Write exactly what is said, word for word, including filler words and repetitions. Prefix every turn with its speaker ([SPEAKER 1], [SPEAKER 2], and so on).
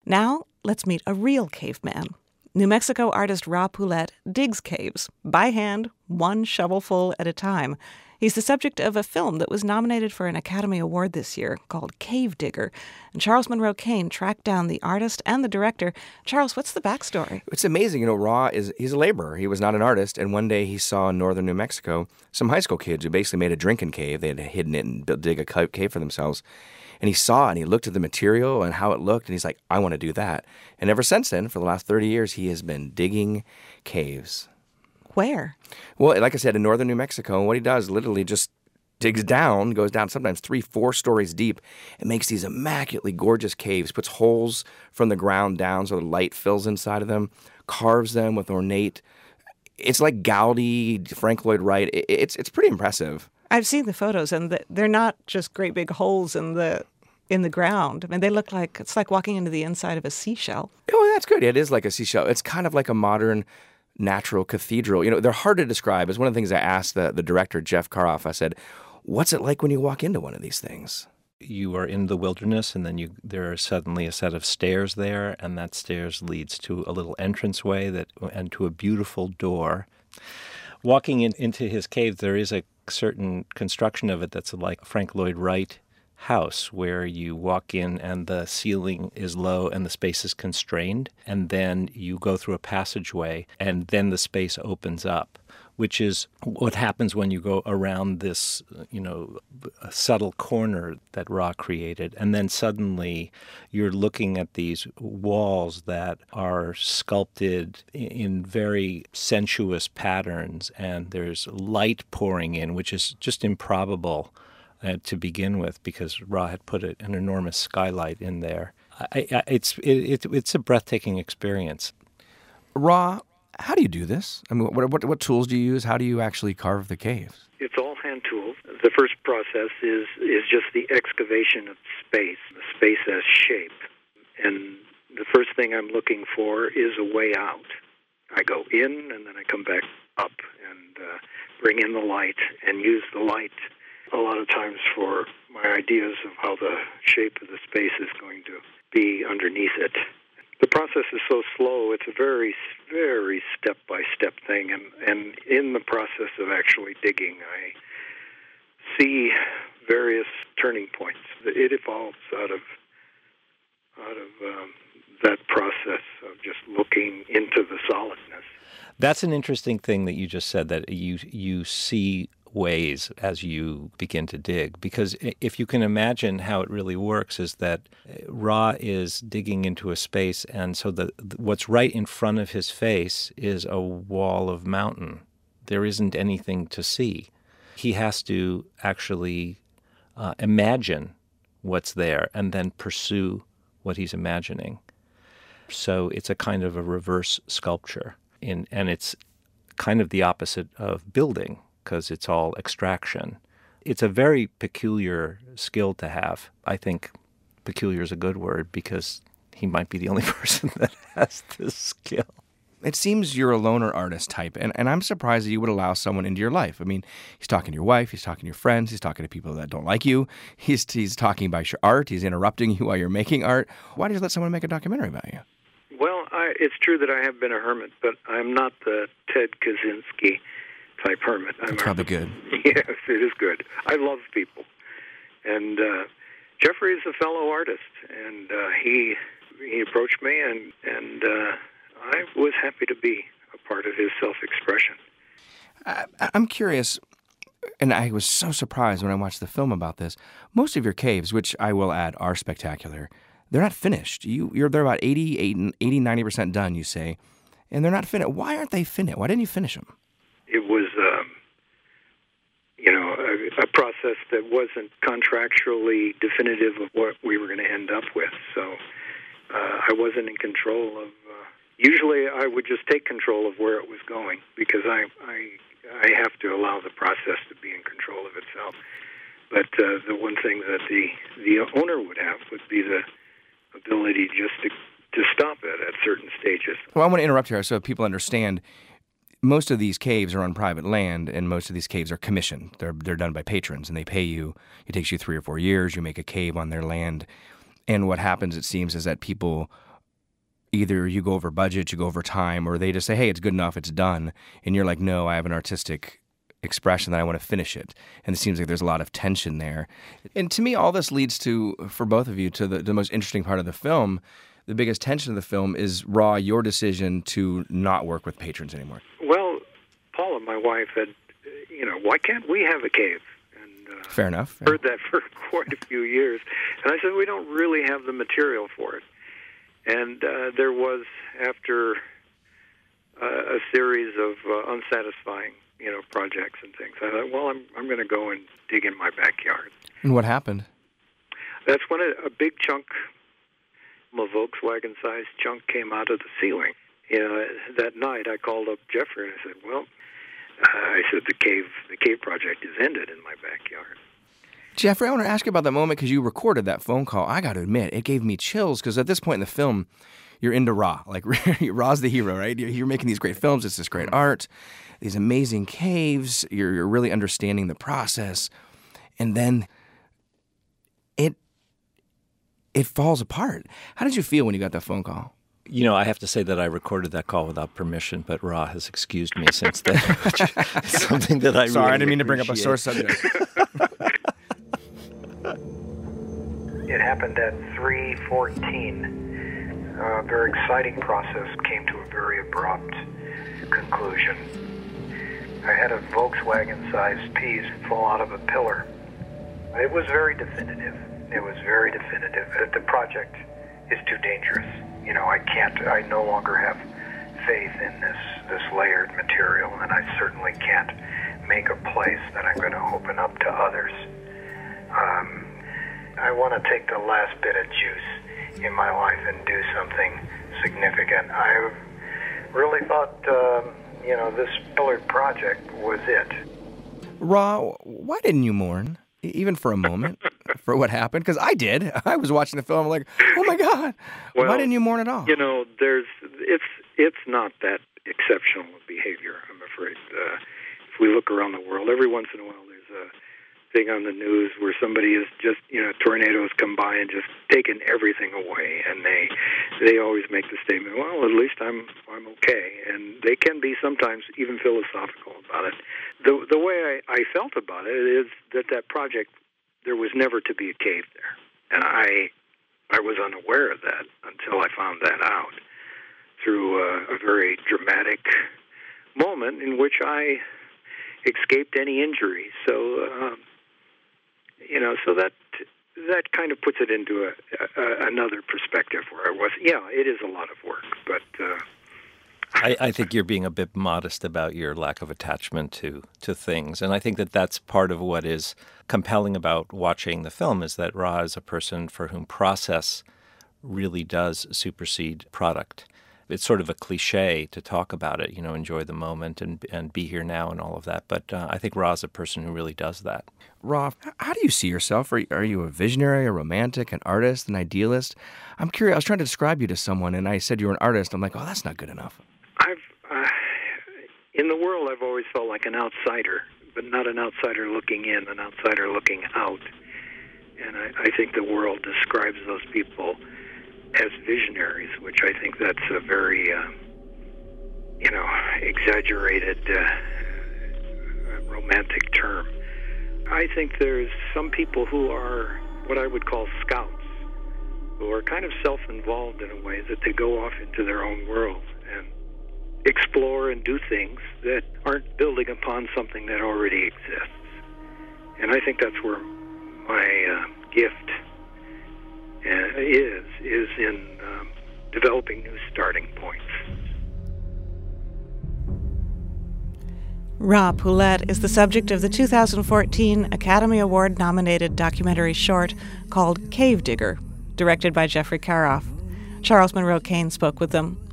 [SPEAKER 1] Now, let's meet a real caveman. New Mexico artist Ra Poulette digs caves, by hand, one shovelful at a time. He's the subject of a film that was nominated for an Academy Award this year called Cave Digger. And Charles Monroe Kane tracked down the artist and the director. Charles, what's the backstory?
[SPEAKER 2] It's amazing. You know, Ra is he's a laborer. He was not an artist. And one day he saw in northern New Mexico some high school kids who basically made a drinking cave. They had hidden it and built, dig a cave for themselves. And he saw it and he looked at the material and how it looked. And he's like, I want to do that. And ever since then, for the last thirty years, he has been digging caves.
[SPEAKER 1] Where?
[SPEAKER 2] Well, like I said, in northern New Mexico, and what he does literally just digs down, goes down sometimes three, four stories deep, and makes these immaculately gorgeous caves, puts holes from the ground down so the light fills inside of them, carves them with ornate. It's like Gaudi, Frank Lloyd Wright. It's it's pretty impressive.
[SPEAKER 1] I've seen the photos, and the, they're not just great big holes in the in the ground. I mean, they look like it's like walking into the inside of a seashell.
[SPEAKER 2] Oh, that's good. It is like a seashell. It's kind of like a modern natural cathedral. You know, they're hard to describe. It's one of the things I asked the, the director, Jeff Karoff. I said, what's it like when you walk into one of these things?
[SPEAKER 3] You are in the wilderness, and then you there are suddenly a set of stairs there, and that stairs leads to a little entranceway that and to a beautiful door. Walking in, into his cave, there is a certain construction of it that's like Frank Lloyd Wright house, where you walk in and the ceiling is low and the space is constrained, and then you go through a passageway and then the space opens up, which is what happens when you go around this, you know, subtle corner that Ra created. And then suddenly you're looking at these walls that are sculpted in very sensuous patterns, and there's light pouring in, which is just improbable Uh, to begin with, because Ra had put it, an enormous skylight in there. I, I, it's it, it, it's a breathtaking experience.
[SPEAKER 2] Ra, how do you do this? I mean, what, what what tools do you use? How do you actually carve the caves?
[SPEAKER 4] It's all hand tools. The first process is is just the excavation of space, the space as shape. And the first thing I'm looking for is a way out. I go in and then I come back up and uh, bring in the light and use the light a lot of times for my ideas of how the shape of the space is going to be underneath it. The process is so slow, it's a very, very step-by-step thing, and, and in the process of actually digging, I see various turning points. It evolves out of out of um, that process of just looking into the solidness.
[SPEAKER 3] That's an interesting thing that you just said, that you you see ways as you begin to dig, because if you can imagine how it really works is that Ra is digging into a space, and so the what's right in front of his face is a wall of mountain. There isn't anything to see. He has to actually uh, imagine what's there and then pursue what he's imagining. So it's a kind of a reverse sculpture, in, and it's kind of the opposite of building, because it's all extraction. It's a very peculiar skill to have. I think peculiar is a good word, because he might be the only person that has this skill.
[SPEAKER 2] It seems you're a loner artist type, and, and I'm surprised that you would allow someone into your life. I mean, he's talking to your wife, he's talking to your friends, he's talking to people that don't like you, he's he's talking about your art, he's interrupting you while you're making art. Why did you let someone make a documentary about you?
[SPEAKER 4] Well, I, it's true that I have been a hermit, but I'm not the Ted Kaczynski type hermit. I'm
[SPEAKER 2] That's probably good.
[SPEAKER 4] Yes, it is good. I love people. And uh, Jeffrey is a fellow artist, and uh, he he approached me, and, and uh, I was happy to be a part of his self-expression.
[SPEAKER 2] I, I'm curious, and I was so surprised when I watched the film about this. Most of your caves, which I will add are spectacular, they're not finished. You, you're They're about eighty, eighty, ninety percent done, you say, and they're not finished. Why aren't they finished? Why didn't you finish them?
[SPEAKER 4] It was, um, you know, a, a process that wasn't contractually definitive of what we were going to end up with. So uh, I wasn't in control of. Uh, usually, I would just take control of where it was going, because I I, I have to allow the process to be in control of itself. But uh, the one thing that the the owner would have would be the ability just to to stop it at certain stages.
[SPEAKER 2] Well, I want to interrupt here so people understand. Most of these caves are on private land, and most of these caves are commissioned. They're they're done by patrons, and they pay you. It takes you three or four years. You make a cave on their land, and what happens, it seems, is that people either you go over budget, you go over time, or they just say, hey, it's good enough, it's done. And you're like, no, I have an artistic expression that I want to finish it. And it seems like there's a lot of tension there. And to me, all this leads to, for both of you, to the, the most interesting part of the film. The biggest tension of the film is, Ra, your decision to not work with patrons anymore.
[SPEAKER 4] Well, Paula, my wife, had, you know, why can't we have a cave? And uh,
[SPEAKER 2] Fair enough.
[SPEAKER 4] Yeah. Heard that for quite a few years. And I said, we don't really have the material for it. And uh, there was, after uh, a series of uh, unsatisfying, you know, projects and things, I thought, well, I'm I'm going to go and dig in my backyard.
[SPEAKER 2] And what happened?
[SPEAKER 4] That's when a, a big chunk, a Volkswagen-sized chunk, came out of the ceiling. You know, that night I called up Jeffrey and I said, well, uh, I said the cave the cave project is ended in my backyard.
[SPEAKER 2] Jeffrey, I want to ask you about that moment because you recorded that phone call. I got to admit, it gave me chills because at this point in the film, you're into Ra. Like, Ra's the hero, right? You're, you're making these great films. It's this great art, these amazing caves. You're, you're really understanding the process. And then it it falls apart. How did you feel when you got that phone call?
[SPEAKER 3] You know, I have to say that I recorded that call without permission, but Ra has excused me since then, which is something that I
[SPEAKER 2] Sorry,
[SPEAKER 3] really
[SPEAKER 2] I didn't mean to bring up a
[SPEAKER 3] appreciate.
[SPEAKER 2] sore subject.
[SPEAKER 4] It happened at three fourteen. A very exciting process came to a very abrupt conclusion. I had a Volkswagen-sized piece fall out of a pillar. It was very definitive. It was very definitive that the project is too dangerous. You know, I can't, I no longer have faith in this, this layered material, and I certainly can't make a place that I'm going to open up to others. Um, I want to take the last bit of juice in my life and do something significant. I really thought, um, you know, this pillared project was it.
[SPEAKER 2] Ra, why didn't you mourn, even for a moment, for what happened? Because I did. I was watching the film like, oh my God,
[SPEAKER 4] well,
[SPEAKER 2] why didn't you mourn at all?
[SPEAKER 4] You know, there's it's it's not that exceptional behavior, I'm afraid. Uh, if we look around the world, every once in a while there's a thing on the news where somebody is just, you know, tornadoes come by and just taken everything away, and they they always make the statement, well, at least I'm I'm okay, and they can be sometimes even philosophical about it. The the way I, I felt about it is that that project, there was never to be a cave there, and I I was unaware of that until I found that out through a, a very dramatic moment in which I escaped any injury. So. Um, You know, so that that kind of puts it into a, a, another perspective where I was. Yeah, it is a lot of work, but uh,
[SPEAKER 3] I, I think you're being a bit modest about your lack of attachment to to things, and I think that that's part of what is compelling about watching the film is that Ra is a person for whom process really does supersede product. It's sort of a cliche to talk about it, you know, enjoy the moment and and be here now and all of that. But uh, I think Ra is a person who really does that.
[SPEAKER 2] Ra, how do you see yourself? Are you, are you a visionary, a romantic, an artist, an idealist? I'm curious. I was trying to describe you to someone, and I said you were an artist. I'm like, oh, that's not good enough.
[SPEAKER 4] I've uh, in the world, I've always felt like an outsider, but not an outsider looking in, an outsider looking out. And I, I think the world describes those people as visionaries, which I think that's a very, uh, you know, exaggerated, uh, romantic term. I think there's some people who are what I would call scouts, who are kind of self-involved in a way that they go off into their own world and explore and do things that aren't building upon something that already exists. And I think that's where my uh, gift Uh, is is in um, developing new starting points.
[SPEAKER 1] Ra Poulette is the subject of the two thousand fourteen Academy Award-nominated documentary short called Cave Digger, directed by Jeffrey Karoff. Charles Monroe Kane spoke with them.